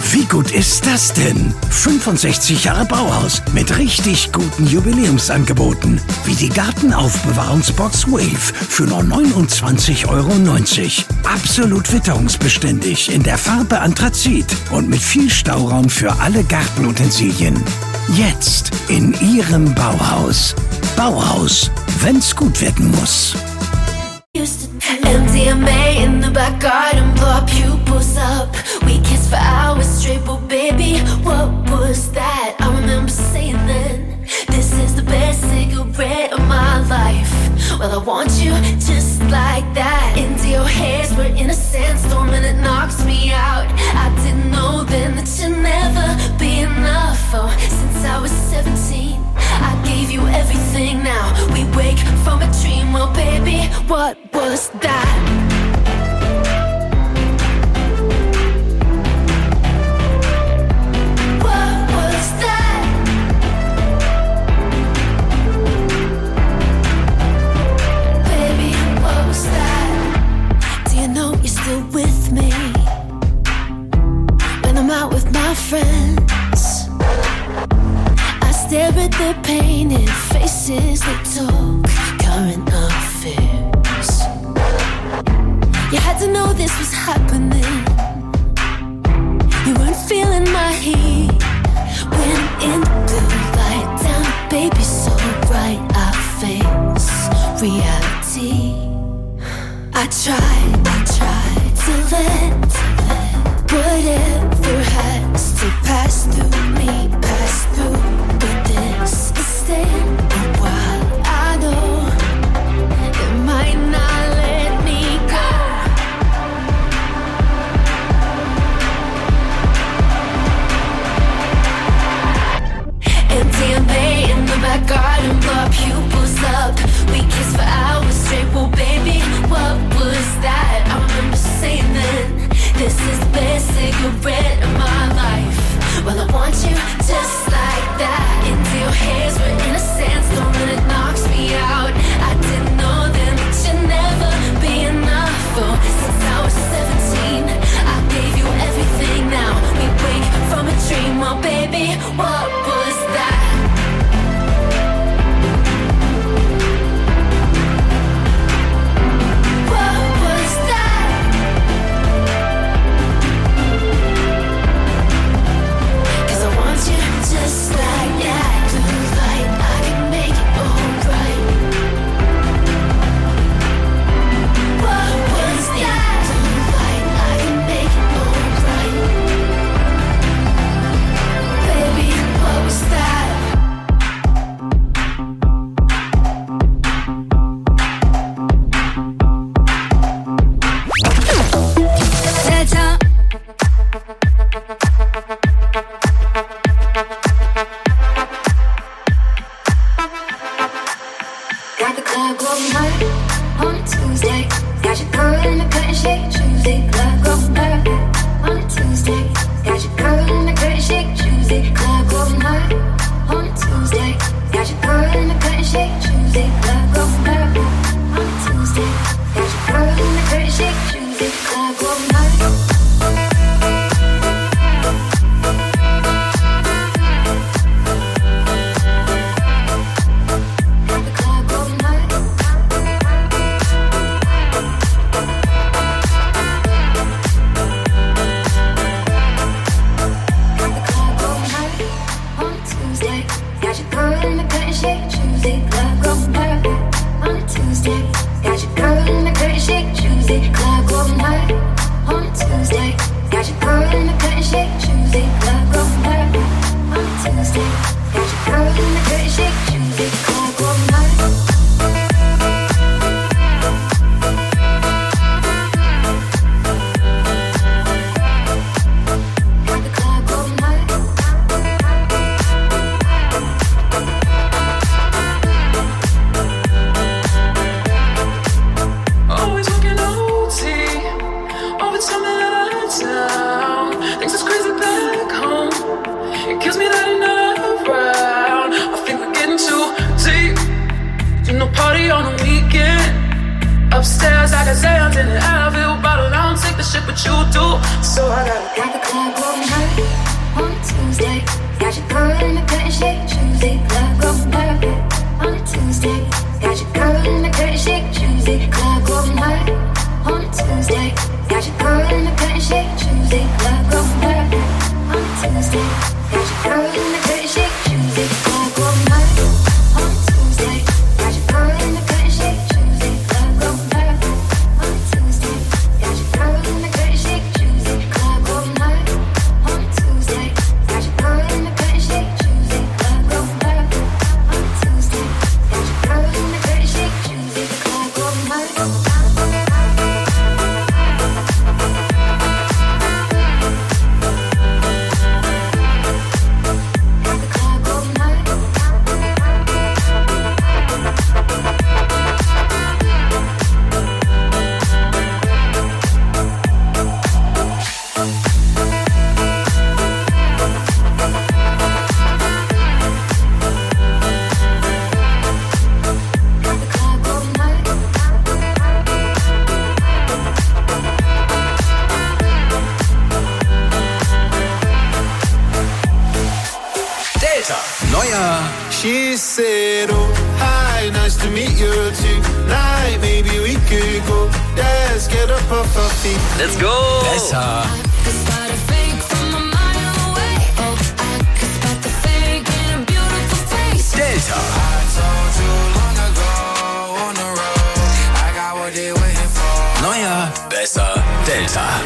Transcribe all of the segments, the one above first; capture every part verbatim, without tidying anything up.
Wie gut ist das denn? fünfundsechzig Jahre Bauhaus mit richtig guten Jubiläumsangeboten. Wie die Gartenaufbewahrungsbox Wave für nur neunundzwanzig Euro neunzig. Absolut witterungsbeständig in der Farbe Anthrazit und mit viel Stauraum für alle Gartenutensilien. Jetzt in Ihrem Bauhaus. Bauhaus, wenn's gut werden muss. M D M A in the back garden, blow our pupils up. We kissed for hours straight, but baby, what was that? I remember saying then, this is the best cigarette of my life. Well, I want you just like that. Into your hairs, we're in a sandstorm and it knocks me out. I didn't know then that you'd never be enough. Oh, since I was seventeen, I gave you everything. Now we wake from a dream. Well, baby, what was that? What was that? Baby, what was that? Do you know you're still with me when I'm out with my friends? I stare at their painted faces, they talk current affairs. You had to know this was happening. You weren't feeling my heat when in the blue light down, baby, so bright I face reality. I tried, I tried to let, to let whatever has to pass through me, pass through. But this is staying a while. I know it might not let me go. M D M A in the back garden, blow our pupils up. We kissed for hours straight, well baby, what was that? I remember saying then, this is the best cigarette of my life. Well, I want you just like that. Into your hairs, we're in a sandstorm and it knocks me out. I didn't know then that you'd never be enough. Oh, since I was seventeen, I gave you everything. Now we wake from a dream. Oh baby, what was that? Just like that, blue light, I can make it alright. What was that? Blue light, I can make it alright. Baby, what was that? 대장 Got the club going hard on a Tuesday. Got your girl in the cut and shake Tuesday. Club going hard on a Tuesday. Got your girl in the cut and shake Tuesday. Club going hard on a Tuesday. Got your girl in the cut and shake Tuesday. Club going hard on a Tuesday. Got your girl in the cut and shake Tuesday. Club going hard. Upstairs, I can say I'm in it. I feel bottled. I don't take the shit, but you do. So I gotta got the club going hard Tuesday, club going hard on a Tuesday. Got your girl in the curtain shake, Tuesday, club going hard on a Tuesday. Got your girl in the curtain shake, Tuesday, club going hard on a Tuesday. Got your girl in the curtain shake, Tuesday, club going hard on a Tuesday. Got your girl in the curtain shake, Tuesday, club going hard on a Tuesday. Got your girl in the curtain shake, Tuesday, club going hard. She said, oh, hi, nice to meet you tonight. Maybe we could go, let's get up off our feet. Let's go! Besser. Delta. Neuer, besser, Delta.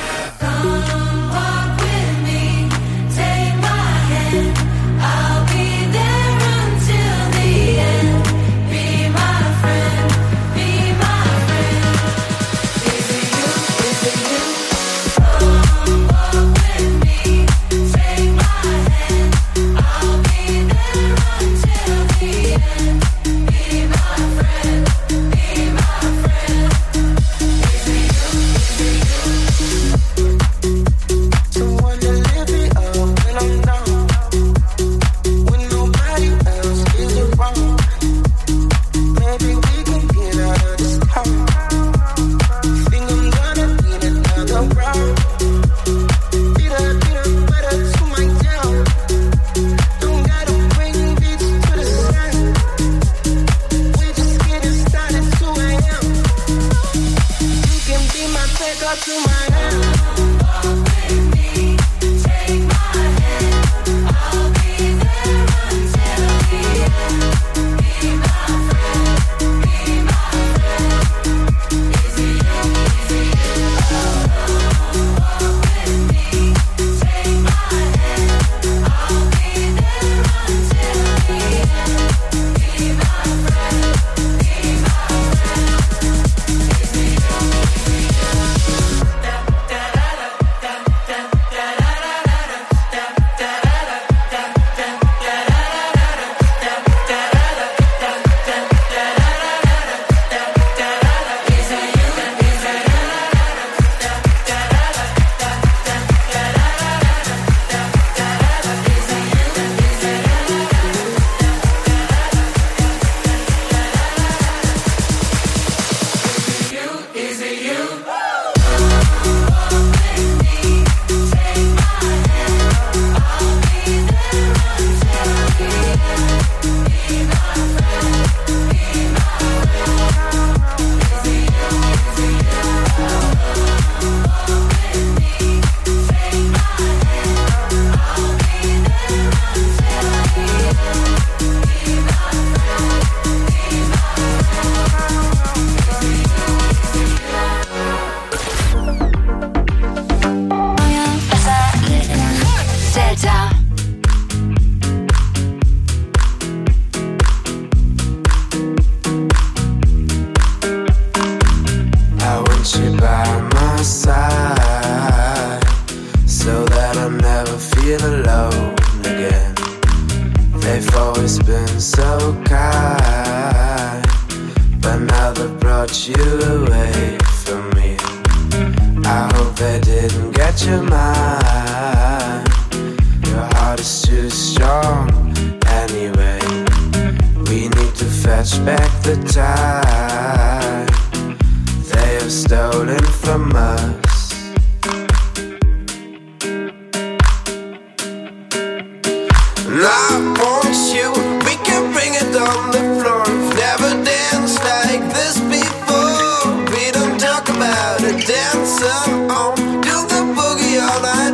Dancing on, do the boogie all night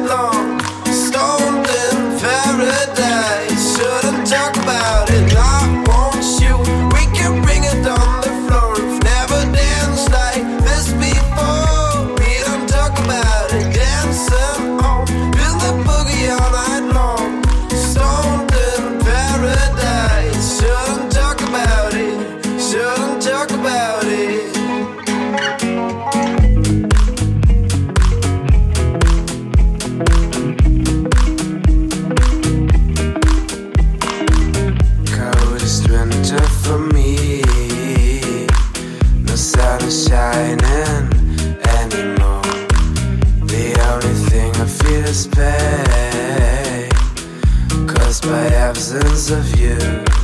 away. Caused by absence of you.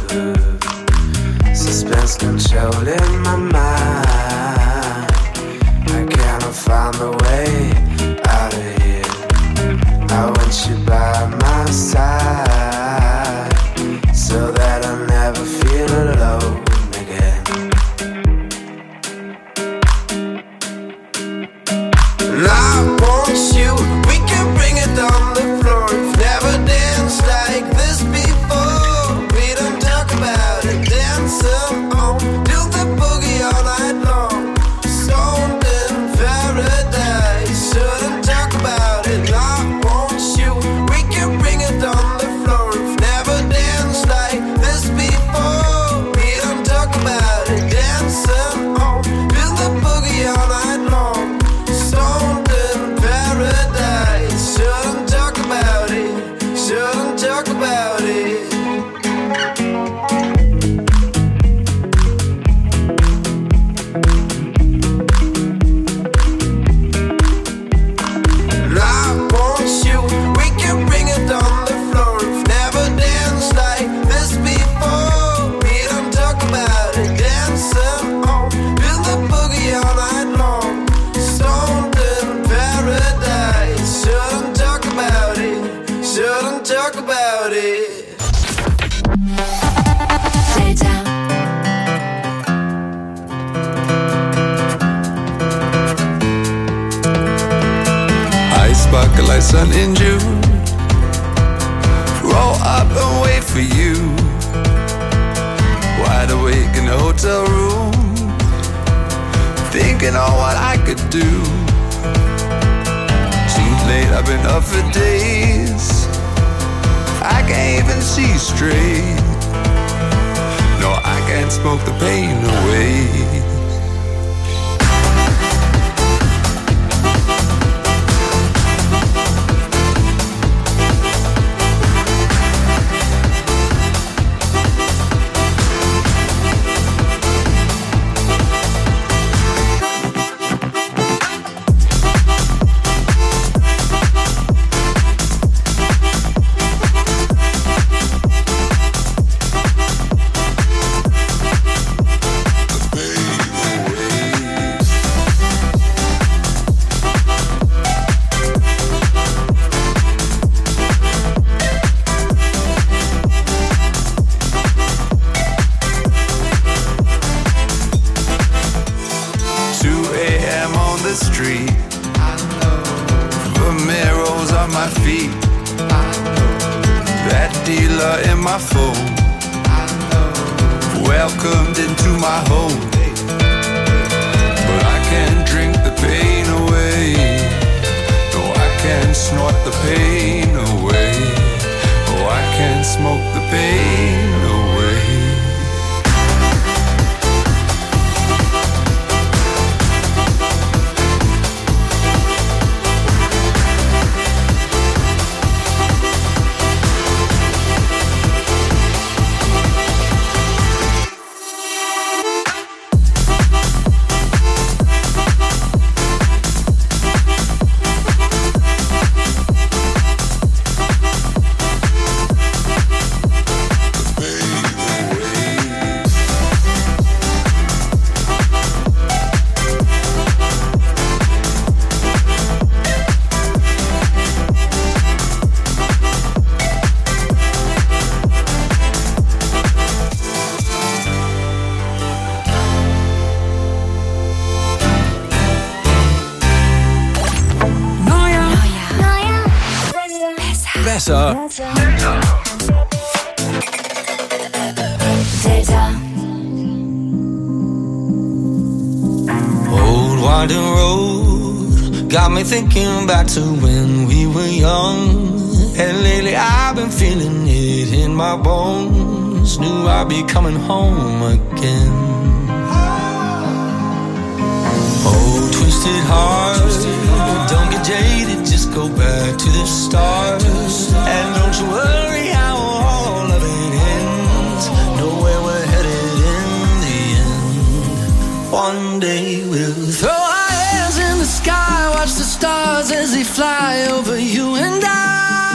Suspense controlling my mind. I cannot find the way out of here. I want you by my side, so that I never feel alone again. And I want you, we can bring it on the floor. We've never danced like this before. We don't talk about it, dancing on, do the boogie all night long. Stoned in paradise, shouldn't talk about it. I want you, we can bring it on the floor. We've never danced like this before. We don't talk about it, dancing on, do the boogie all night long. Stoned in paradise, shouldn't talk about it, shouldn't talk about it. And I want you, we can bring it on the floor. We've never danced like this before. We don't talk about it, dancing on, do the boogie all night long. Stoned in paradise, shouldn't talk about it, shouldn't talk about it. Daytime. I sparkle like sun in June. Roll up and wait for you. Wide awake in a hotel room, thinking on what I could do. Too late, I've been up for days. I can't even see straight. No, I can't smoke the pain away. two a.m. on the street. I know. Vomero's on my feet. I know. That dealer in my phone. I know. Welcomed into my home. But I can't drink the pain away. No, I can't snort the pain away. Oh, I can't smoke the pain away. Besser. Old winding road got me thinking back to when we were young. And lately I've been feeling it in my bones. Knew I'd be coming home again. Oh, twisted heart, don't get jaded, just go back to the start. And don't you worry how all of it ends. Know where we're headed in the end. One day we'll throw our hands in the sky, watch the stars as they fly over you and I.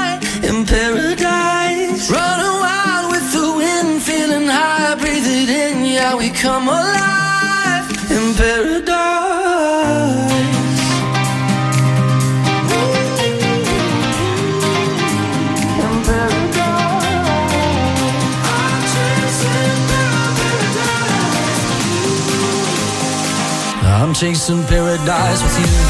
come alive in paradise. In paradise. I'm chasing paradise. I'm chasing paradise with you.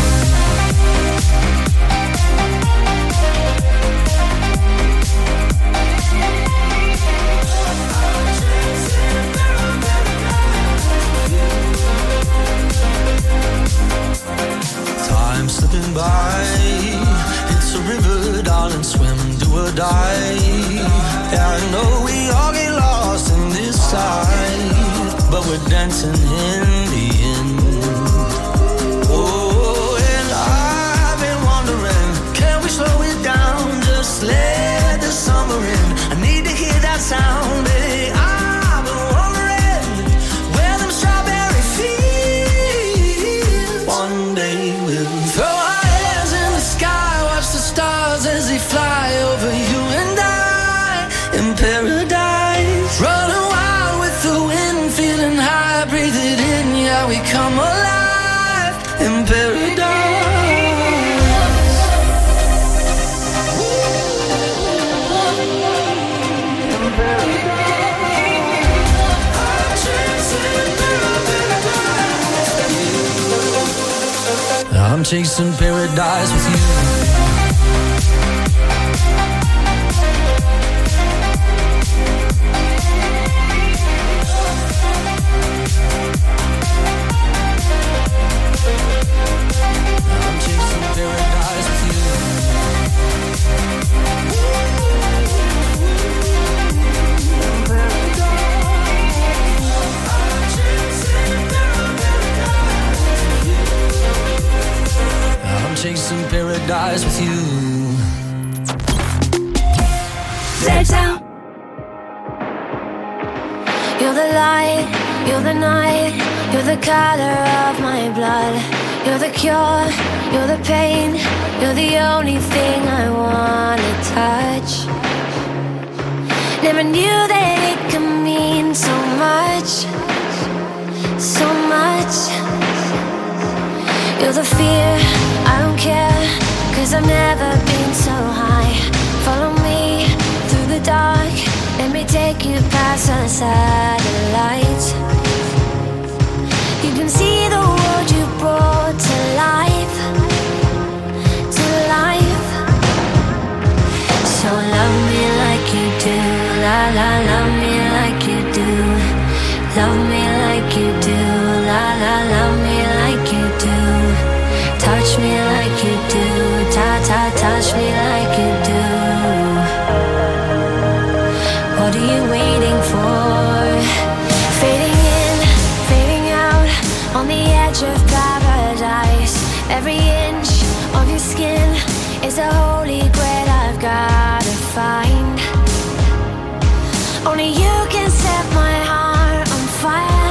Slipping by, it's a river, darling, swim, do or die. Yeah, I know we all get lost in this side, but we're dancing in the end. Oh, and I've been wondering, can we slow it down, just let the summer in? I need to hear that sound, baby. I've been wondering where them strawberry fields one day will throw our hands in the sky, watch the stars as they fly over you and I in paradise. Running wild with the wind, feeling high, breathe it in, yeah, we come alive in paradise. In paradise. I'm chasing paradise with you. I'm chasing paradise with you. I'm chasing paradise with you. Delta. You're the light, you're the night, you're the color of my blood. You're the cure, you're the pain, you're the only thing I wanna touch. Never knew that it could mean so much, so much. You're the fear, I don't care, cause I've never been so high. Follow me through the dark, let me take you past the satellites. You can see the world you brought to life, to life. So love me like you do, la la, love me like you do. Love me like you do, la la, love me like you do. Touch me like you do, ta ta, touch me like you do. What are you waiting for? Fading in, fading out, on the edge of paradise. Every inch of your skin is a holy grail I've gotta find. Only you can set my heart on fire.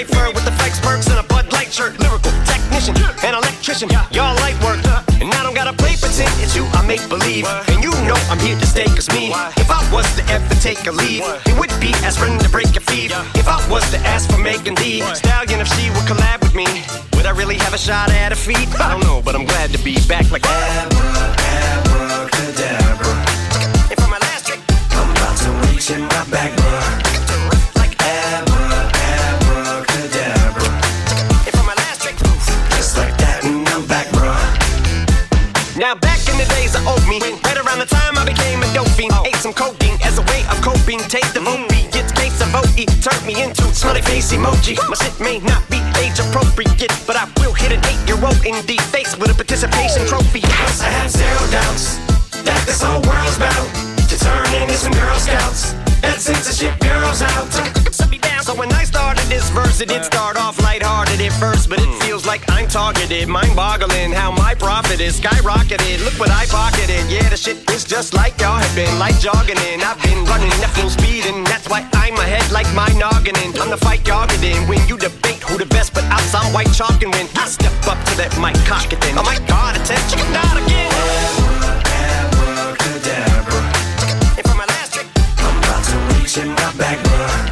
lifer with the flex perks and a Bud Light shirt. Lyrical technician and electrician, y'all light work. And I don't gotta play pretend, it's you I make believe. And you know I'm here to stay, cause me, if I was to ever take a leave, it would be as friend to break your feet. If I was to ask for Megan Thee Stallion, if she would collab with me, would I really have a shot at her feet? I don't know, but I'm glad to be back like Abra, abracadabra. And for my last trick, I'm about to reach in my back, bruh. Like Abra, abracadabra. And for my last trick, just like that, and I'm back, bruh. Now back in the days of old me, right around the time I became a dope fiend, ate some codeine as a way of coping. Taste the vote beat, gets case of O E, turned me into smiley face emoji. My shit may not be age appropriate, but I will hit an eight-year-old in the face with a participation trophy. I have zero doubts that this whole world's about to turn into some Girl Scouts and censorship girls out. So when I started this verse, it did start off lighthearted at first, but it feels like I'm targeted, mind-boggling how my profit is skyrocketed. Look what I pocketed, yeah, the shit is just like y'all have been, like jogging in. I've been running at full speed, and that's why I'm ahead like my noggin in. I'm the fight y'all get in when you debate who the best, but I'm some white chalk, and when I step up to that mic, cock it then. Oh my God, attention, not again. Abracadabra. And for my last trick, I'm about to reach in my back, bruh.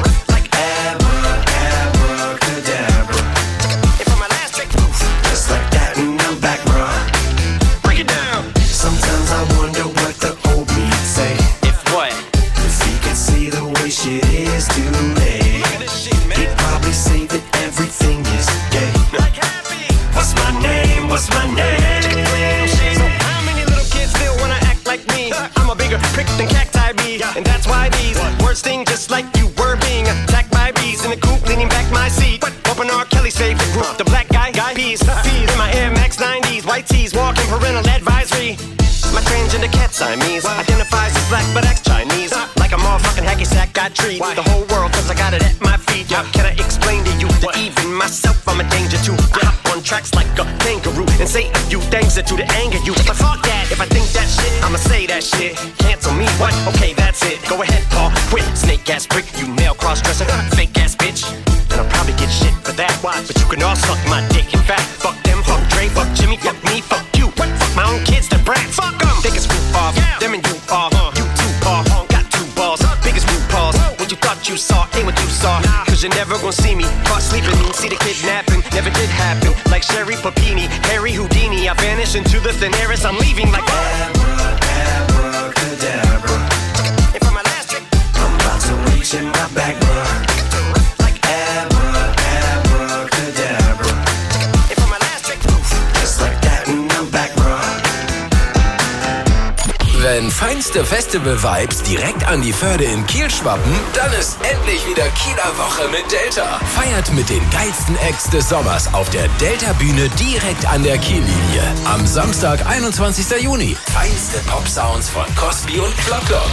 What's my name? So how many little kids still wanna act like me? I'm a bigger prick than cacti be, and that's why these words sting just like you were being attacked by bees in the coop, leaning back my seat. Open R. Kelly's favorite group, the black guy, guy peas, peas in my Air Max nineties, white tees, walking parental advisory. My transgender cat Siamese identifies as black but acts Chinese, like a motherfucking hacky sack. I treat the whole world cause I got it at my feet. How can I explain to you that even myself I'm a danger to? I hop on tracks like a kangaroo and say a few things that do to anger you. But fuck that, if I think that shit, I'ma say that shit. Cancel me, what? Okay, that's it. Go ahead, Paul, quit. Snake ass prick, you male cross-dresser, fake ass bitch. And I'll probably get shit for that, why? But you can all suck my dick. In fact, fuck them, fuck Dre, fuck Jimmy, fuck me, fuck you. What? Fuck my own kids, the brat. Fuck them. They can screw off, yeah. Them and you off. Uh. You two paw, got two balls, uh. biggest root paws. What you thought you saw ain't what you saw. Nah. Cause you're never gonna see me caught sleeping. See the kidnapping, never did happen. Like Sherry Papini, Harry Houdini, I vanish into the thin air as I'm leaving like Abra, abracadabra. And for my last trick, I'm about to reach in my back, bruh. Like Abra, abracadabra. And for my last trick, just like that, and I'm back, bruh. Wenn feinste Festival-Vibes direkt an die Förde in Kiel schwappen, dann ist endlich wieder Kieler Woche mit Delta. Feiert mit den geilsten Acts des Sommers auf der Delta-Bühne direkt an der Kiellinie. Am Samstag, einundzwanzigster Juni. Feinste Pop-Sounds von Cosby und Klock Klock.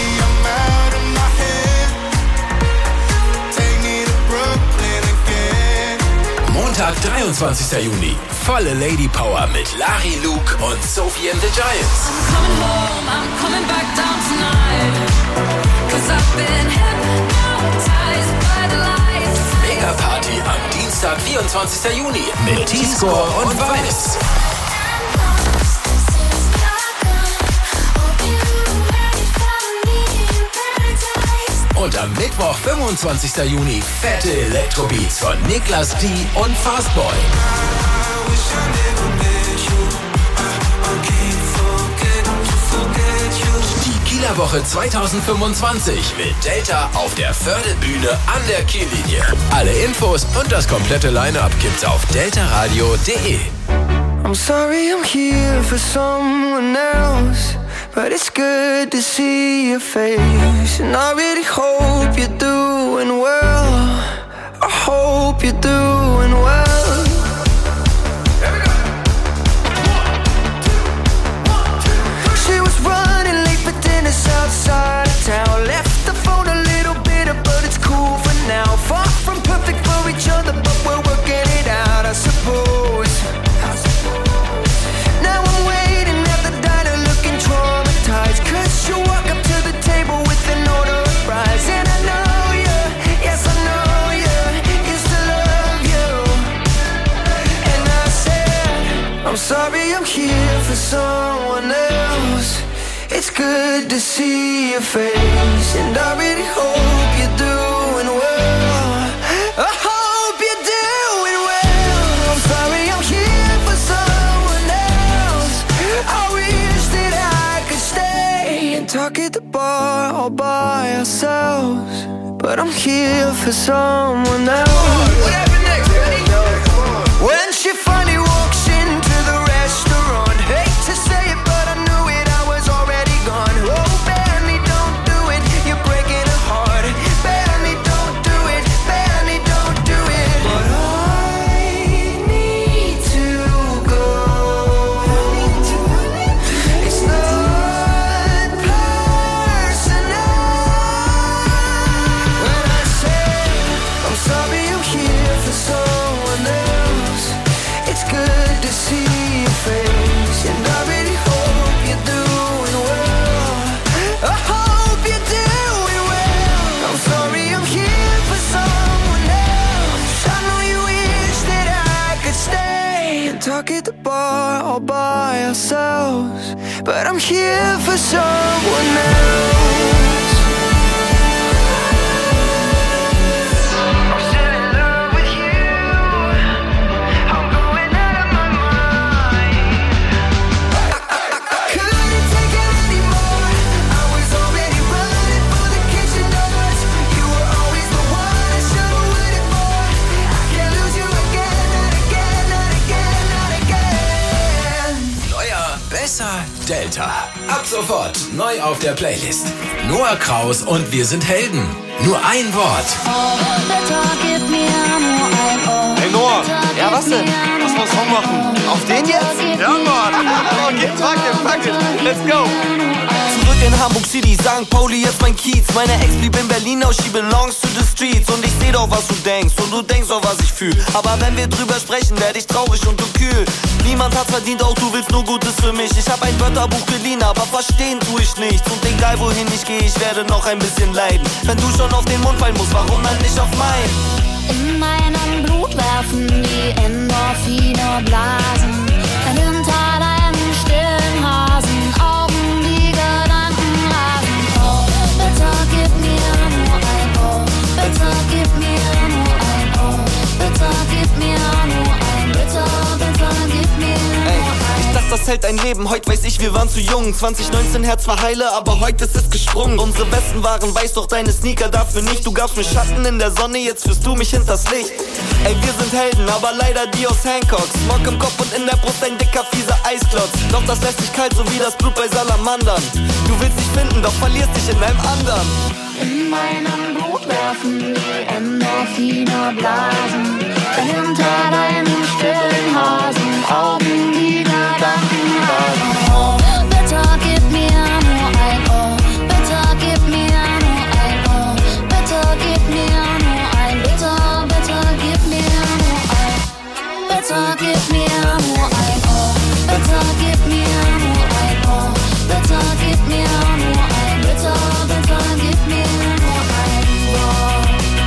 Montag, dreiundzwanzigster Juni. Volle Lady Power mit Larry Luke und Sophie and the Giants. I'm coming home, I'm coming back down tonight. Cause I've been hypnotized by the lights. Mega Party am Dienstag, vierundzwanzigster Juni mit T-Score und Vice. Und am Mittwoch, fünfundzwanzigster Juni, fette Elektrobeats von Niklas D und Fastboy. Die Kieler Woche zweitausendfünfundzwanzig mit Delta auf der Förde-Bühne an der Kiellinie. Alle Infos und das komplette Line-Up gibt's auf deltaradio punkt de. I'm sorry I'm here for someone else, but it's good to see your face. And I really hope you're doing well. I hope you're doing well. She was running late for dinner outside of town. Left the phone a little bitter, but it's cool for now. Far from perfect for each other, but we're working it out, I suppose. Now I'm waiting at the diner looking traumatized, cause you walk up to the table with an order of fries. And I know you, yes I know you, you here for someone else. It's good to see your face, and I really hope you're doing well. I hope you're doing well. I'm sorry I'm here for someone else. I wish that I could stay and talk at the bar all by ourselves, but I'm here for someone else. What happened next, Ready? When she finally walks into the restaurant, hate to say it, but I knew it, I was already gone. Oh, Benny, don't do it, you're breaking her heart. Benny, don't do it, Benny, don't do it. But I need to go. It's not personal. When I say I'm sorry, I'm here for someone else. It's good to see your face, and I really hope you're doing well. I hope you're doing well. I'm sorry I'm here for someone else. I know you wish that I could stay and talk at the bar all by ourselves, but I'm here for someone else. I'm still in love with you. I'm going out of my mind. I couldn't take it anymore. I was already running for the kitchen doors. You were always the one I should've waited for. I can't lose you again, not again, not again, not again. Neuer, besser, Delta. Ab sofort neu auf der Playlist. Noah Kraus und Wir sind Helden. Nur ein Wort. Hey Noah, ja was denn? Lass mal einen Song machen. Auf den jetzt? Ja Mann. Okay, fuck it, fuck it. Let's go. Zurück in Hamburg City, Sankt Pauli, jetzt mein Kiez. Meine Ex blieb in Berlin, now she belongs to the streets. Und ich seh doch, was du denkst, und du denkst auch, was ich fühl. Aber wenn wir drüber sprechen, werd ich traurig und du kühl. Niemand hat's verdient, auch du willst nur Gutes für mich. Ich hab ein Wörterbuch geliehen, aber verstehen tu ich nichts. Und egal wohin ich geh, ich werde noch ein bisschen leiden. Wenn du schon auf den Mund fallen musst, warum dann nicht auf meinen? In meinem Blut werfen die Endorphine Blasen. Hinter deinen stillen Hasen Augen die Gedanken rasen. Oh, bitte gib mir nur ein Oh, bitte gib mir nur ein Oh, bitte gib mir nur ein Bitte, bitte gib mir nur Ey, ein ich dachte, das hält ein Leben. Heute weiß ich, wir waren zu jung. zwanzig neunzehn Herz war heile, aber heute ist es gesprungen. Unsere Westen waren weiß, doch deine Sneaker dafür nicht. Du gabst mir Schatten in der Sonne, jetzt führst du mich hinters Licht. Ey, wir sind Helden, aber leider die aus Hancock. Smog im Kopf und in der Brust ein dicker, fieser Eisklotz. Doch das lässt dich kalt, so wie das Blut bei Salamandern. Du willst dich finden, doch verlierst dich in einem anderen. In meinem Blut werfen die Endorphine Blasen. Hinter deinen stillen Hasen Augen die Gedanken rasen. Oh, bitte gib mir nur ein Oh, bitte gib mir nur ein Oh, bitte gib mir nur ein Bitte, bitte gib mir nur ein Bitte gib mir nur ein Oh, bitte gib mir nur ein Oh, bitte gib mir nur ein Bitte, bitte gib mir nur ein Oh.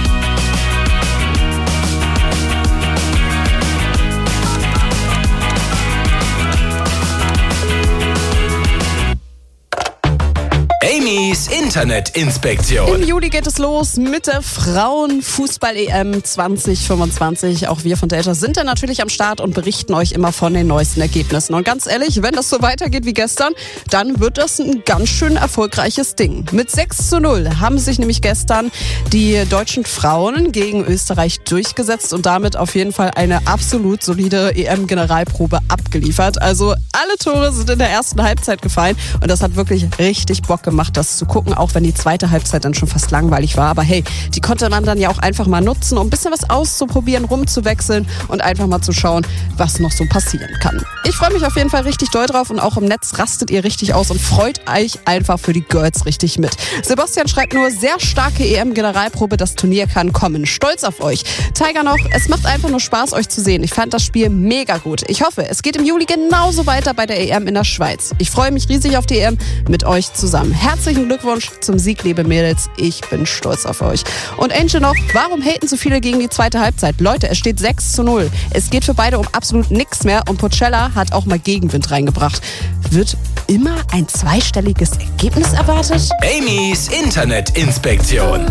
Amy's Internetinspektion. Im Juli geht es los mit der Frauenfußball-E M zwanzig fünfundzwanzig. Auch wir von Delta sind dann natürlich am Start und berichten euch immer von den neuesten Ergebnissen. Und ganz ehrlich, wenn das so weitergeht wie gestern, dann wird das ein ganz schön erfolgreiches Ding. Mit sechs zu null haben sich nämlich gestern die deutschen Frauen gegen Österreich durchgesetzt und damit auf jeden Fall eine absolut solide E M-Generalprobe abgeliefert. Also alle Tore sind in der ersten Halbzeit gefallen und das hat wirklich richtig Bock gemacht, das zu gucken, auch wenn die zweite Halbzeit dann schon fast langweilig war. Aber hey, die konnte man dann ja auch einfach mal nutzen, um ein bisschen was auszuprobieren, rumzuwechseln und einfach mal zu schauen, was noch so passieren kann. Ich freue mich auf jeden Fall richtig doll drauf und auch im Netz rastet ihr richtig aus und freut euch einfach für die Girls richtig mit. Sebastian schreibt nur, sehr starke E M-Generalprobe, das Turnier kann kommen. Stolz auf euch. Tiger noch, es macht einfach nur Spaß, euch zu sehen. Ich fand das Spiel mega gut. Ich hoffe, es geht im Juli genauso weiter bei der E M in der Schweiz. Ich freue mich riesig auf die E M mit euch zusammen. Herzlichen Glückwunsch, zum Sieg, liebe Mädels. Ich bin stolz auf euch. Und Angel noch, warum haten so viele gegen die zweite Halbzeit? Leute, es steht sechs zu null. Es geht für beide um absolut nichts mehr und Pochella hat auch mal Gegenwind reingebracht. Wird immer ein zweistelliges Ergebnis erwartet? Amy's Internetinspektion.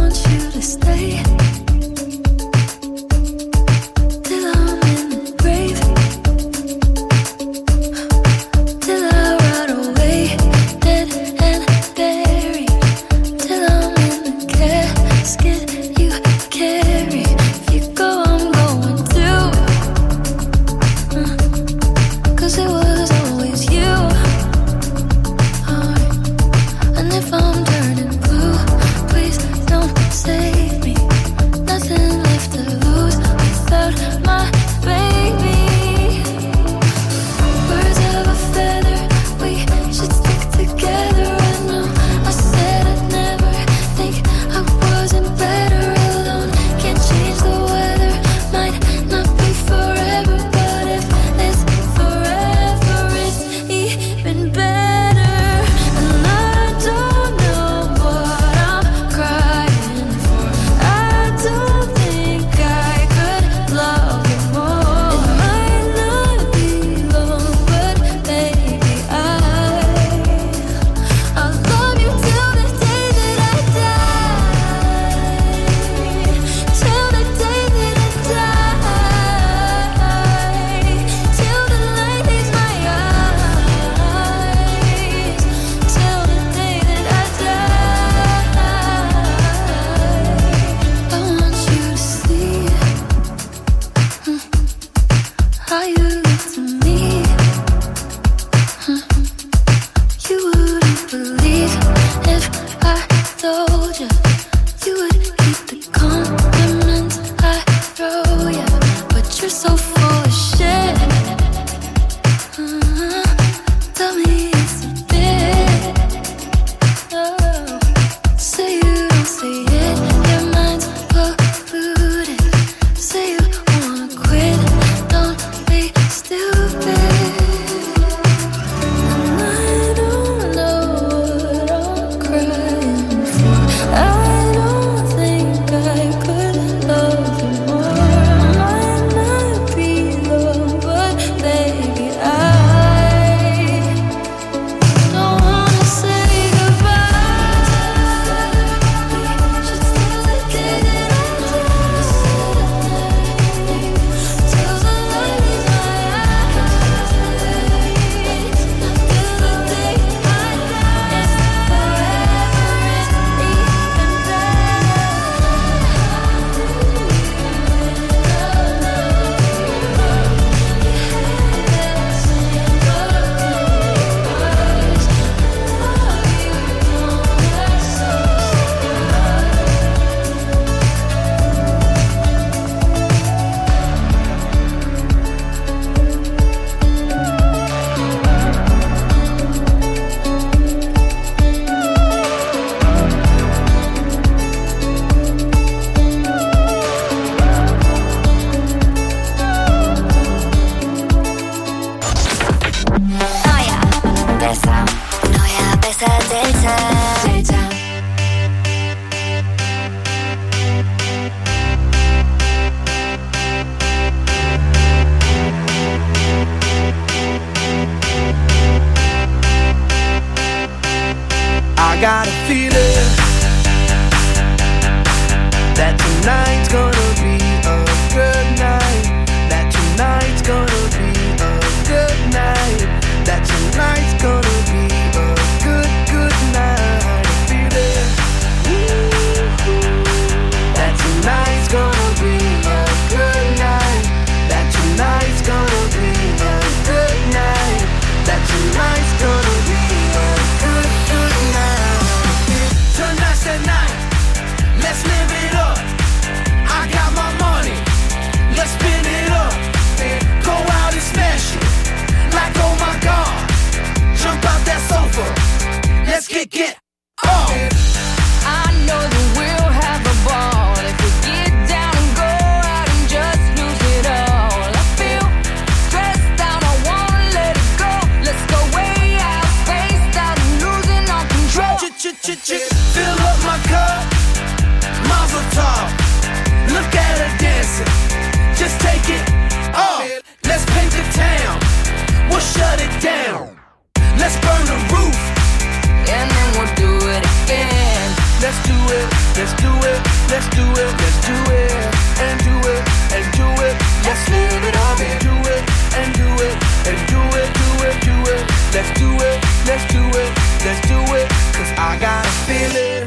and do it, and do it, and do it, do it, do it. Let's do it, let's do it, let's do it. Cause I got a feeling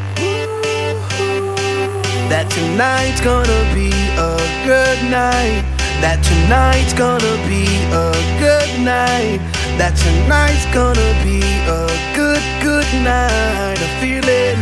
that tonight's gonna be a good night. That tonight's gonna be a good night. That tonight's gonna be a good, good night. A feeling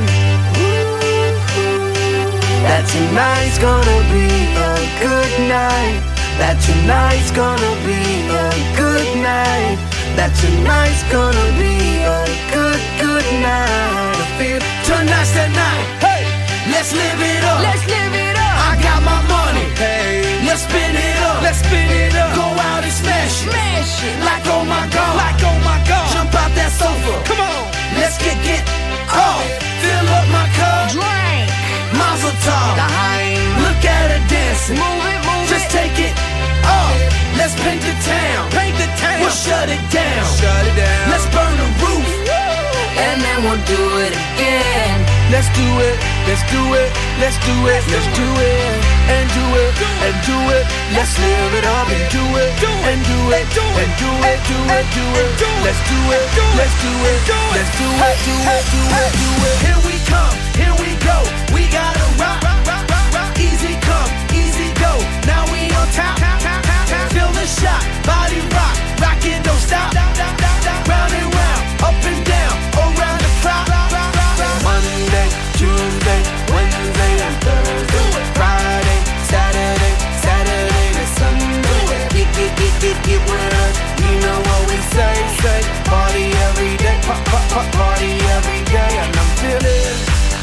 that tonight's gonna be a good night. That tonight's gonna be a good night. That tonight's gonna be a good, good night. I feel tonight's the night. Hey, let's live it up. Let's live it up. I got my money. Hey, let's spin it up. Let's spin it up. Go out and smash it. Smash it. Like oh my god. Like oh my god. Jump out that sofa. Come on. Let's get get off. Fill up my cup. Drink. Mazel tov. Look at her dancing. Move it, move Just it. take it off. Let's paint the town. Paint the town. We'll shut it down. Shut it down. Let's burn the roof. And then we'll do it again. Let's do it. Let's do it. Let's do it. Let's do it. And do it. And do it. Let's live it up and do it. And do it. And do it. Do it. Do it. Let's do it. Let's do it. Let's do it. Do it. Do it. Do it. Here we come. Here we go. We gotta rock. Easy come. Easy go. Now we on top. Feel the shot. Body rock. Rockin', don't stop. Round and round. Up and down. Around the clock. Monday, Tuesday, Wednesday, and Thursday. Friday, Saturday, Saturday to Sunday. Get, get, get, get, get with us. You know what we say, say. Party every day, pop, pop, pop, party every day. And I'm feeling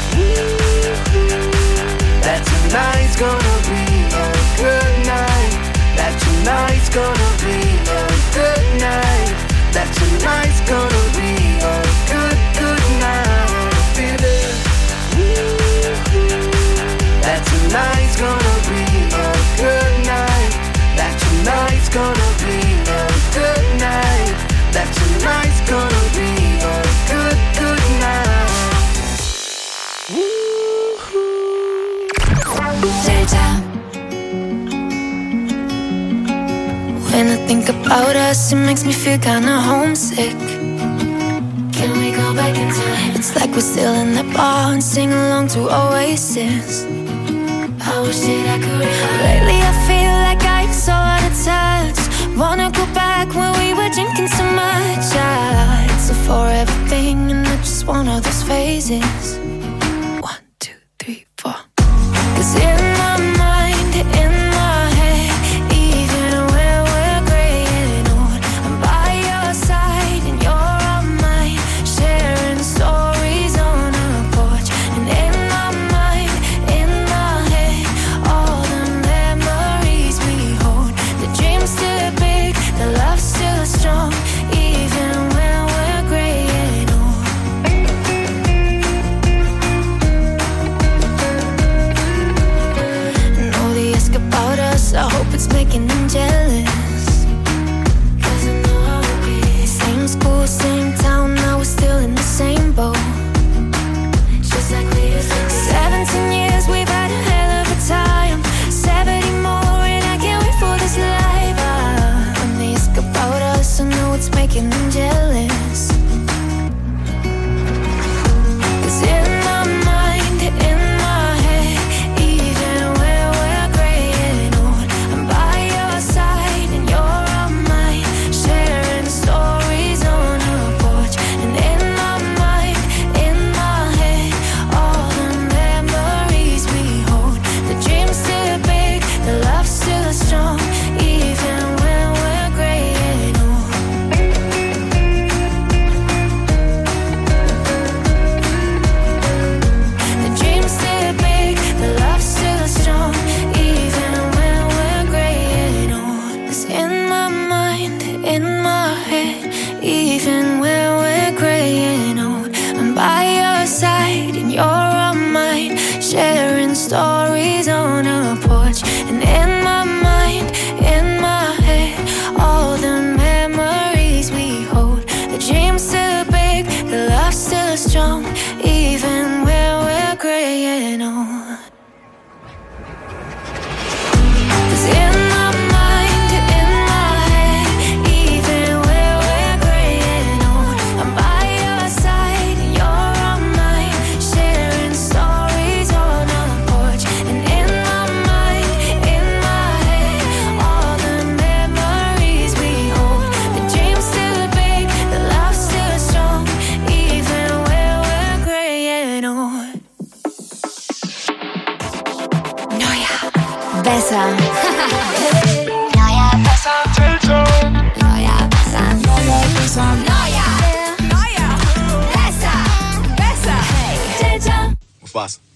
that tonight's gonna be a good night. That tonight's gonna be a good night. That tonight's gonna be a good, good night. I feel it. That tonight's gonna be a good night. That tonight's gonna be a good night. That tonight's gonna be a good, good night. Daytime. When I think about us, it makes me feel kinda homesick. Can we go back in time? It's like we're still in the bar and sing along to Oasis. I wish that I could. Lately I feel like I'm so out of touch. Wanna go back when we were drinking so much. Ah, it's a forever thing and I just want all those phases. One, two, three, four. Cause in my mind, in my head, even when we're gray and old, I'm by your side and you're on mine, sharing stories on our porch. And in my mind, in my head, all the memories we hold. The dream's still big, the love's still strong, even when we're gray and old.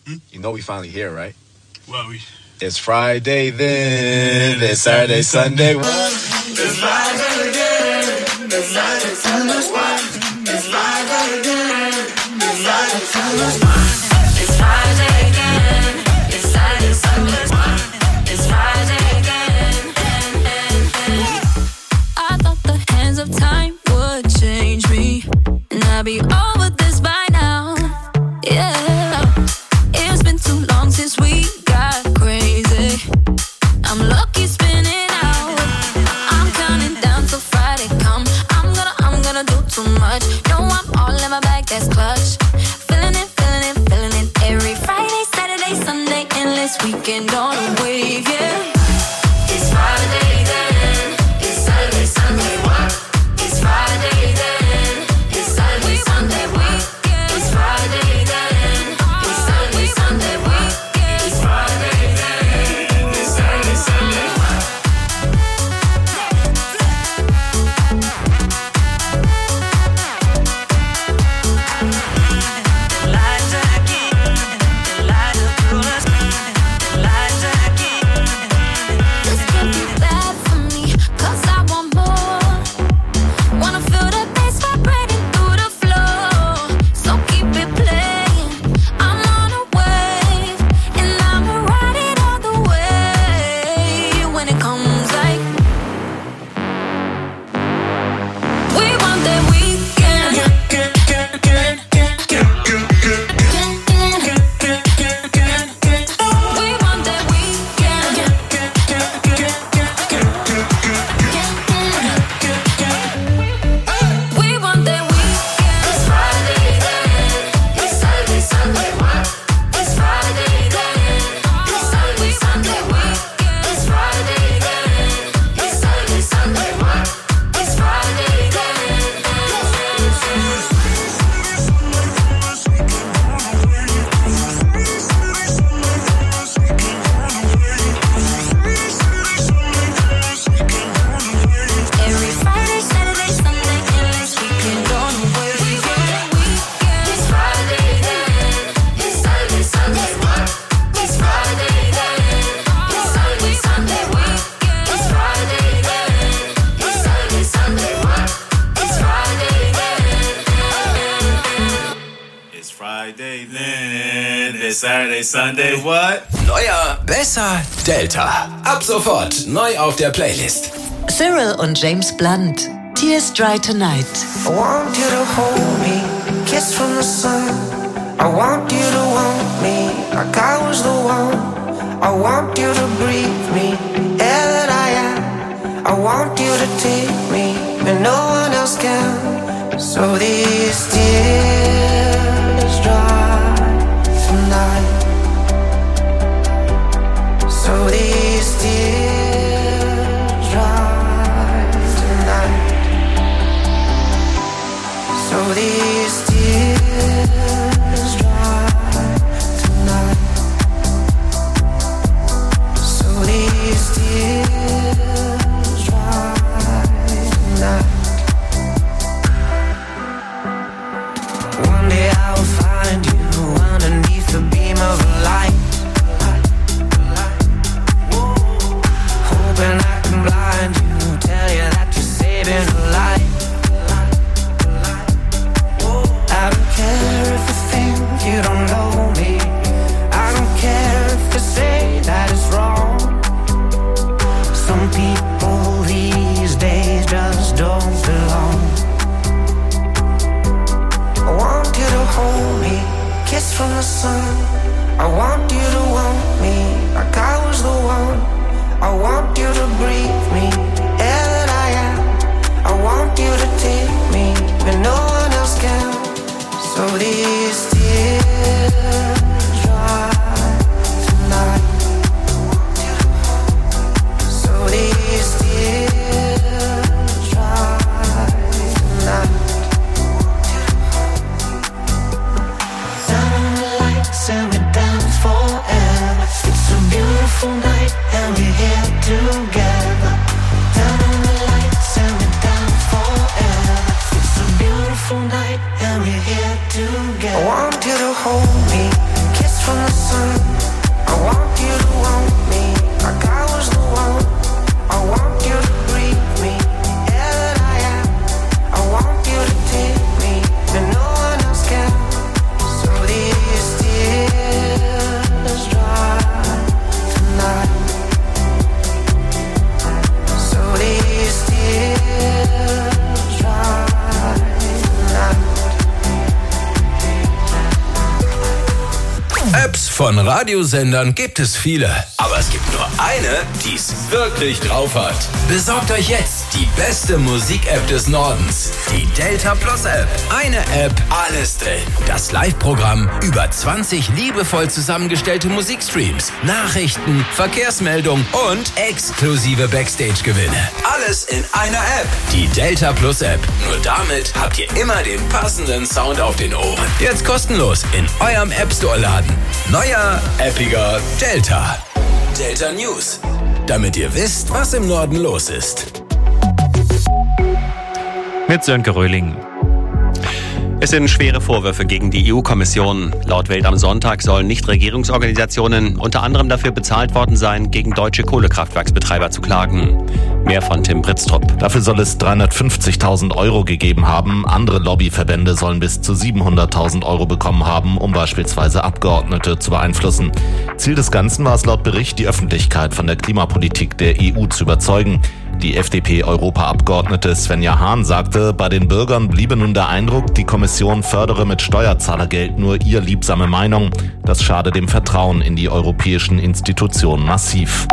Hmm? You know we finally here, right? Well, we... It's Friday then, it's Saturday, Sunday. It's Friday again, it's Saturday, Sunday. It's Friday again, it's Saturday, Sunday. It's Friday again, it's Saturday, Sunday. It's Friday again. I thought the hands of time would change me, and I'd be over this by now. Yeah, it's been too long since we got crazy. I'm lucky spinning out. I'm counting down till Friday come. I'm gonna, I'm gonna do too much. No, I'm all in my bag, that's clutch. Feeling it, feeling it, feeling it. Every Friday, Saturday, Sunday, endless weekend on a wave, yeah. It's Friday then, it's Saturday, Sunday. It's Friday then, it's Saturday, Sunday. It's Friday then, it's Saturday, Sunday. It's Friday then, it's Saturday, Sunday. This can't be bad for me, 'cause I want more. Wanna feel the bass vibrating through the floor. So keep it playing. I'm on a wave, and I'ma ride it all the way. When it comes like we want that weekend. We want that weekend. We want that weekend. It's Friday then, it's Saturday, Sunday. It's Friday then, it's Saturday, Sunday. It's Friday then, it's Saturday, Sunday. It's Friday then. Every Friday, Saturday, Sunday, endless weekend on the way. We want that weekend. It's Friday then, it's Saturday, Sunday. It's Friday then, it's Saturday, Sunday. It's Friday then, it's Saturday, Sunday. It's Friday then. It's Friday then, it's Saturday, Sunday, what? Neuer, besser, Delta. Ab sofort neu auf der Playlist. Cyril und James Blunt. Tears Dry Tonight. I want you to hold me, kiss from the sun. I want you to want me like I was the one. I want you to breathe me, air that I am. I want you to take me when no one else can. So these tears dry tonight. So these tears dry tonight. So these tears dry tonight. So these tears dry tonight. One day I will find you underneath the beam of light. Hoping I can blind you, tell you that you're saving a life. I don't care if you think you don't know me. I don't care if you say that it's wrong. Some people these days just don't belong. I want you to hold me, kiss from the sun. I want you to want me like I was the one. I want you to breathe me, air that I am. I want you to take me when no one else can. So these tears dry tonight. So these tears dry tonight. Turn the lights and we dance forever. It's a beautiful night and we're here together. Von Radiosendern gibt es viele. Aber es gibt nur eine, die es wirklich drauf hat. Besorgt euch jetzt die beste Musik-App des Nordens. Die Delta Plus App. Eine App, alles drin. Das Live-Programm, über zwanzig liebevoll zusammengestellte Musikstreams, Nachrichten, Verkehrsmeldungen und exklusive Backstage-Gewinne. Alles in einer App. Die Delta Plus App. Nur damit habt ihr immer den passenden Sound auf den Ohren. Jetzt kostenlos in eurem App Store laden. Neuer, appiger Delta. Delta News. Damit ihr wisst, was im Norden los ist. Mit Sönke Röhling. Es sind schwere Vorwürfe gegen die E U-Kommission. Laut Welt am Sonntag sollen Nichtregierungsorganisationen unter anderem dafür bezahlt worden sein, gegen deutsche Kohlekraftwerksbetreiber zu klagen. Mehr von Tim Britztrup. Dafür soll es dreihundertfünfzigtausend Euro gegeben haben. Andere Lobbyverbände sollen bis zu siebenhunderttausend Euro bekommen haben, um beispielsweise Abgeordnete zu beeinflussen. Ziel des Ganzen war es laut Bericht, die Öffentlichkeit von der Klimapolitik der E U zu überzeugen. Die F D P-Europaabgeordnete Svenja Hahn sagte, bei den Bürgern bliebe nun der Eindruck, die Kommission fördere mit Steuerzahlergeld nur ihr liebsame Meinung. Das schade dem Vertrauen in die europäischen Institutionen massiv.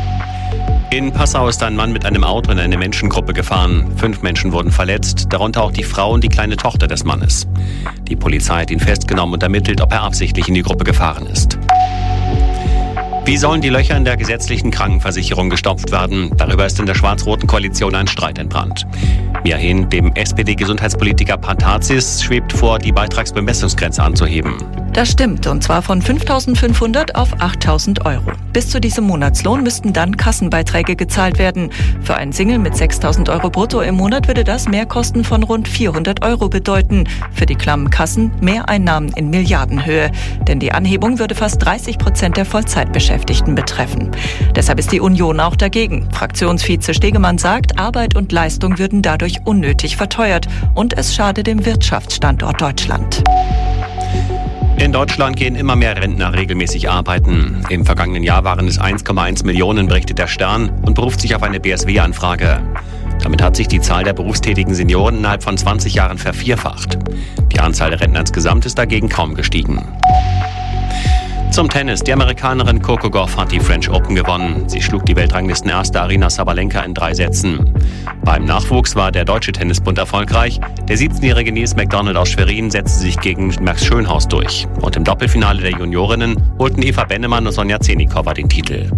In Passau ist ein Mann mit einem Auto in eine Menschengruppe gefahren. Fünf Menschen wurden verletzt, darunter auch die Frau und die kleine Tochter des Mannes. Die Polizei hat ihn festgenommen und ermittelt, ob er absichtlich in die Gruppe gefahren ist. Wie sollen die Löcher in der gesetzlichen Krankenversicherung gestopft werden? Darüber ist in der schwarz-roten Koalition ein Streit entbrannt. Miahin, dem S P D-Gesundheitspolitiker Pantazis, schwebt vor, die Beitragsbemessungsgrenze anzuheben. Das stimmt, und zwar von fünftausendfünfhundert auf achttausend Euro. Bis zu diesem Monatslohn müssten dann Kassenbeiträge gezahlt werden. Für einen Single mit sechstausend Euro brutto im Monat würde das Mehrkosten von rund vierhundert Euro bedeuten. Für die klammen Kassen Mehreinnahmen in Milliardenhöhe. Denn die Anhebung würde fast dreißig Prozent der Vollzeitbeschäftigten betreffen. Deshalb ist die Union auch dagegen. Fraktionsvize Stegemann sagt, Arbeit und Leistung würden dadurch unnötig verteuert. Und es schade dem Wirtschaftsstandort Deutschland. In Deutschland gehen immer mehr Rentner regelmäßig arbeiten. Im vergangenen Jahr waren es eins Komma eins Millionen, berichtet der Stern und beruft sich auf eine B S W-Anfrage. Damit hat sich die Zahl der berufstätigen Senioren innerhalb von zwanzig Jahren vervierfacht. Die Anzahl der Rentner insgesamt ist dagegen kaum gestiegen. Zum Tennis. Die Amerikanerin Coco Gauff hat die French Open gewonnen. Sie schlug die Weltranglistenerste Aryna Sabalenka in drei Sätzen. Beim Nachwuchs war der Deutsche Tennisbund erfolgreich. Der siebzehnjährige Nils McDonald aus Schwerin setzte sich gegen Max Schönhaus durch. Und im Doppelfinale der Juniorinnen holten Eva Bennemann und Sonja Zenikova den Titel.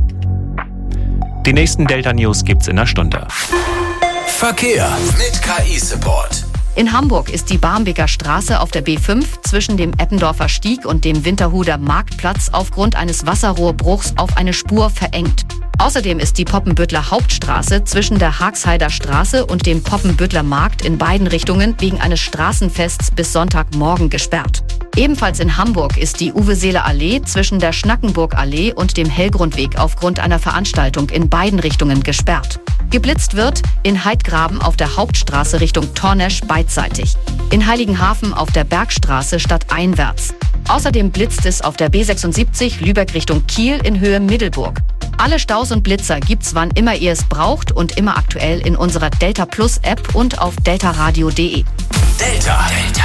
Die nächsten Delta News gibt's in einer Stunde. Verkehr mit K I-Support. In Hamburg ist die Barmbeker Straße auf der B fünf zwischen dem Eppendorfer Stieg und dem Winterhuder Marktplatz aufgrund eines Wasserrohrbruchs auf eine Spur verengt. Außerdem ist die Poppenbüttler Hauptstraße zwischen der Haagheider Straße und dem Poppenbüttler Markt in beiden Richtungen wegen eines Straßenfests bis Sonntagmorgen gesperrt. Ebenfalls in Hamburg ist die Uwe-Seeler Allee zwischen der Schnackenburg-Allee und dem Hellgrundweg aufgrund einer Veranstaltung in beiden Richtungen gesperrt. Geblitzt wird in Heidgraben auf der Hauptstraße Richtung Tornesch beidseitig. In Heiligenhafen auf der Bergstraße stadteinwärts. Außerdem blitzt es auf der B sechsundsiebzig Lübeck Richtung Kiel in Höhe Middelburg. Alle Staus und Blitzer gibt's wann immer ihr es braucht und immer aktuell in unserer Delta Plus App und auf deltaradio punkt de. Delta. Delta.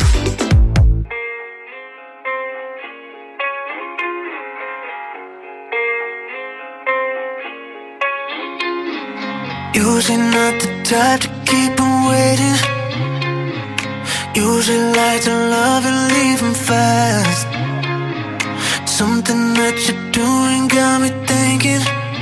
Usually not the type to keep them waiting. Usually like to love and leave them fast. Something that you're doing got me thinking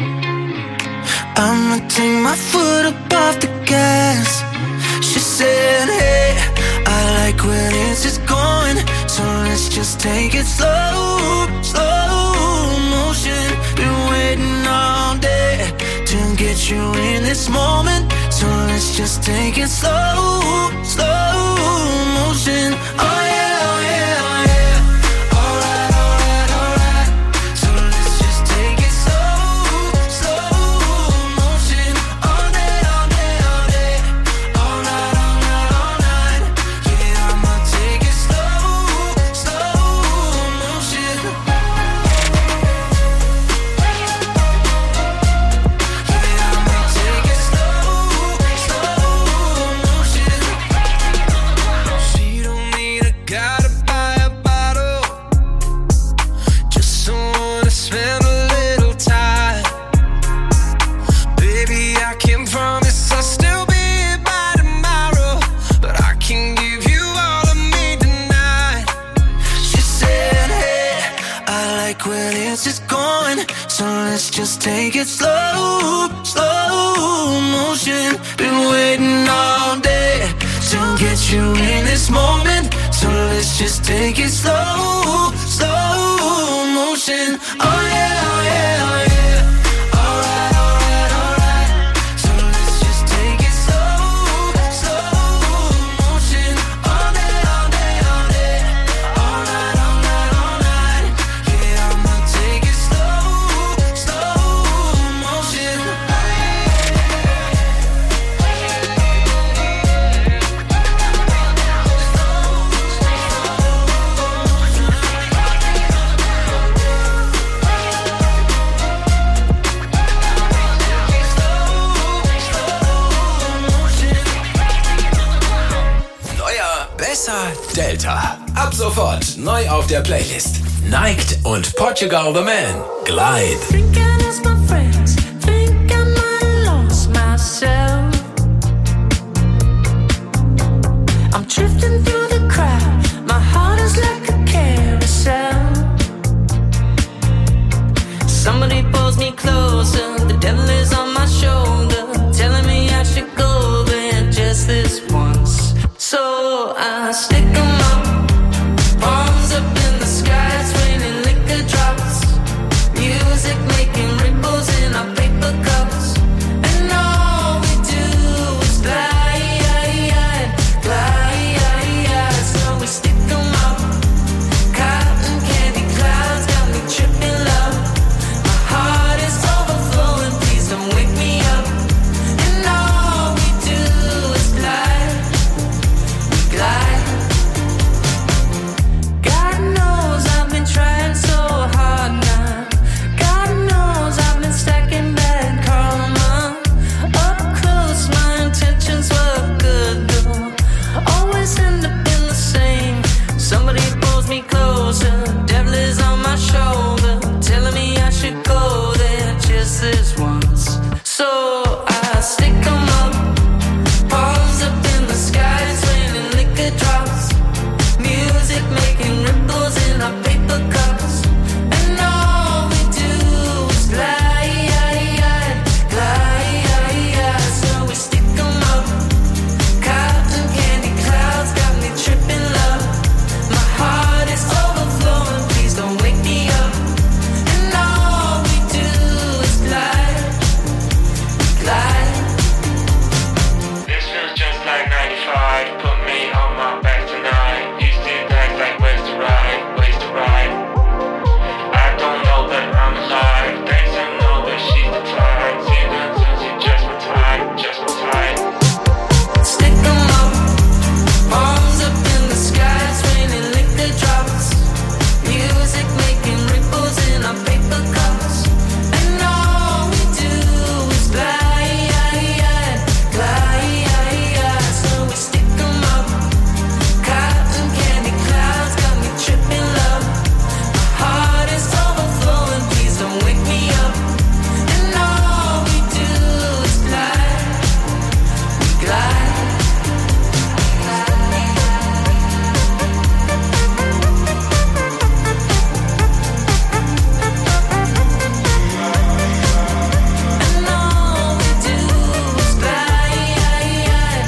I'ma take my foot up off the gas. She said, hey, I like when it's just going, so let's just take it slow, slow motion. Been waiting all day to get you in this moment, so let's just take it slow, slow motion. Oh yeah, oh yeah, oh yeah. She don't need a Can't promise I'll still be here by tomorrow, but I can give you all of me tonight. She said, hey, I like where this is going, so let's just take it slow, slow motion. Been waiting all day to get you in this moment, so let's just take it slow, slow motion. Oh yeah, oh yeah, oh yeah. Alright, alright, alright. So let's just take it slow, slow motion. All day, all day, all day. All night, all night, all night. Yeah, I'ma take it slow, slow motion. Besser Delta. Ab sofort neu auf der Playlist. Niked und Portugal the Man. Glide. Think I lost my friends. Think I might have lost myself. I'm drifting through the crowd. My heart is like a carousel. Somebody pulls me closer. The devil is on my shoulder, telling me I should go there just this once. So I stick 'em up, palms up in the sky, it's raining liquor drops, music making ripples in our paper cups, and all we do is glide, glide, so we stick 'em up, cotton candy clouds got me tripping love, my heart is overflowing, please don't wake me up, and all we do is glide, glide. God knows I've been trying so hard now. God knows I've been stacking bad karma. Up close, my intentions were good though. Always end up in the same. Somebody pulls me closer. Devil is on my shoulder, telling me I should go there just this once. So I stick 'em up, palms up in the sky, it's raining liquor drops, music making ripples in our paper cups, and all we do is glide, glide, so we stick 'em up, cotton candy clouds got me tripping love, my heart is overflowing, please don't wake me up, and all we do is glide, glide. This feels just like ninety-five. Put me on my back tonight. Used to act like ways to ride, ways to ride. I don't know that I'm alive. Thanks, I know that she's the type. See that since you just retired, just retired. Stick 'em up, palms up in the sky, it's raining liquor drops, music making ripples in our paper cups, and all we do is glide, glide, so we stick 'em up, cotton candy clouds got me tripping love, my heart is overflowing, please don't wake me up, and all we do is glide, glide. And all we do is glide,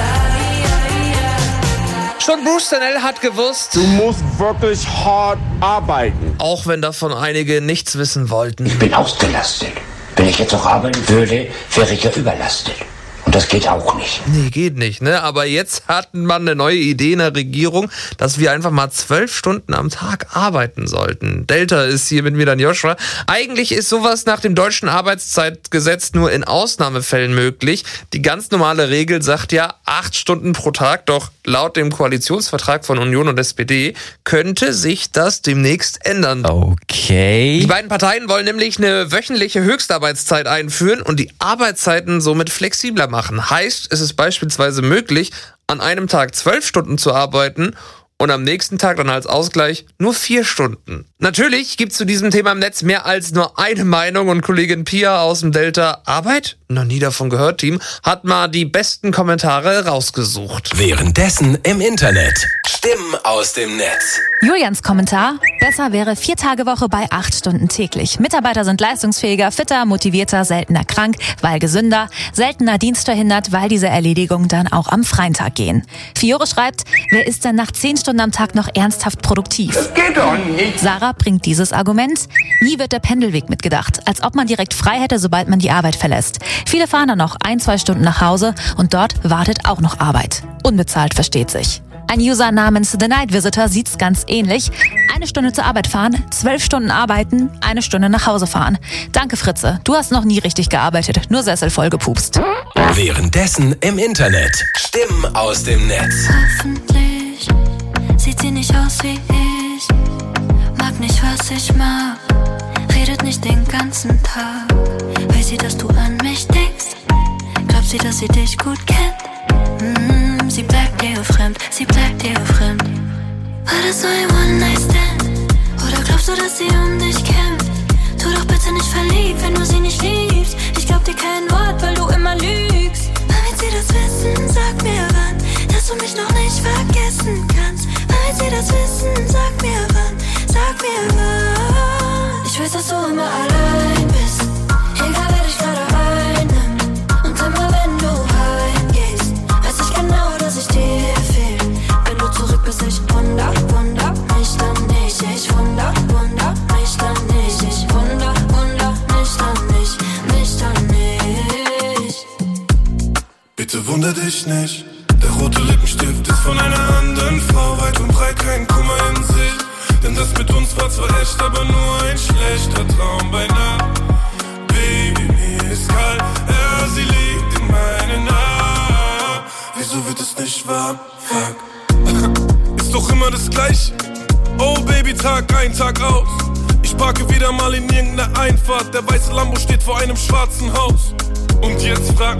glide. Schon Bruce Stanell hat gewusst, Du musst wirklich hart arbeiten. auch wenn davon einige nichts wissen wollten. Ich bin ausgelastet. Wenn ich jetzt auch arbeiten würde, wäre ich ja überlastet. Und das geht auch nicht. Nee, geht nicht, ne? Aber jetzt hat man eine neue Idee in der Regierung, dass wir einfach mal zwölf Stunden am Tag arbeiten sollten. Delta ist hier mit mir dann Joshua. Eigentlich ist sowas nach dem deutschen Arbeitszeitgesetz nur in Ausnahmefällen möglich. Die ganz normale Regel sagt ja acht Stunden pro Tag. Doch laut dem Koalitionsvertrag von Union und S P D könnte sich das demnächst ändern. Okay. Die beiden Parteien wollen nämlich eine wöchentliche Höchstarbeitszeit einführen und die Arbeitszeiten somit flexibler machen. Heißt, es ist beispielsweise möglich, an einem Tag zwölf Stunden zu arbeiten und am nächsten Tag dann als Ausgleich nur vier Stunden. Natürlich gibt's zu diesem Thema im Netz mehr als nur eine Meinung und Kollegin Pia aus dem Delta Arbeit, noch nie davon gehört, Team, hat mal die besten Kommentare rausgesucht. Währenddessen im Internet. Stimmen aus dem Netz. Julians Kommentar: Besser wäre vier Tage Woche bei acht Stunden täglich. Mitarbeiter sind leistungsfähiger, fitter, motivierter, seltener krank, weil gesünder, seltener dienstverhindert, weil diese Erledigungen dann auch am freien Tag gehen. Fiore schreibt: Wer ist denn nach zehn Stunden am Tag noch ernsthaft produktiv? Das geht doch nicht. Sarah bringt dieses Argument: Nie wird der Pendelweg mitgedacht, als ob man direkt frei hätte, sobald man die Arbeit verlässt. Viele fahren dann noch ein, zwei Stunden nach Hause und dort wartet auch noch Arbeit. Unbezahlt, versteht sich. Ein User namens The Night Visitor sieht's ganz ähnlich. Eine Stunde zur Arbeit fahren, zwölf Stunden arbeiten, eine Stunde nach Hause fahren. Danke, Fritze. Du hast noch nie richtig gearbeitet, nur Sessel voll gepupst. Währenddessen im Internet. Stimmen aus dem Netz. Hoffentlich sieht sie nicht aus wie ich. Mag nicht, was ich mag. Redet nicht den ganzen Tag. Weiß sie, dass du an mich denkst? Glaubt sie, dass sie dich gut kennt? Mm, sie bleibt dir fremd, sie bleibt dir fremd. War das so ein One-Night-Stand? Oder glaubst du, dass sie um dich kämpft? Tu doch bitte nicht verliebt, wenn du sie nicht liebst. Ich glaub dir kein Wort, weil du immer lügst. Wann wird sie das wissen? Sag mir wann, dass du mich noch nicht vergessen kannst. Wann wird sie das wissen? Sag mir wann, sag mir wann. Ich weiß, dass du immer allein bist, egal wer dich gerade einnimmt. Und immer wenn du heimgehst, weiß ich genau, dass ich dir fehl. Wenn du zurück bist, ich wunder, wunder mich dann nicht. Ich wunder, wunder mich dann nicht. Ich wunder, wunder mich dann nicht, mich dann nicht. Bitte wunder dich nicht. Der rote Lippenstift ist von einer anderen Frau. Weit und breit kein Kummer in Sicht. Denn das mit uns war zwar echt, aber nur ein schlechter Traum bei Nacht. Baby, mir ist kalt, ja, sie liegt in meinen Armen. Wieso wird es nicht warm? Fuck. Ist doch immer das Gleiche. Oh Baby, Tag ein, Tag aus. Ich parke wieder mal in irgendeiner Einfahrt. Der weiße Lambo steht vor einem schwarzen Haus. Und jetzt frag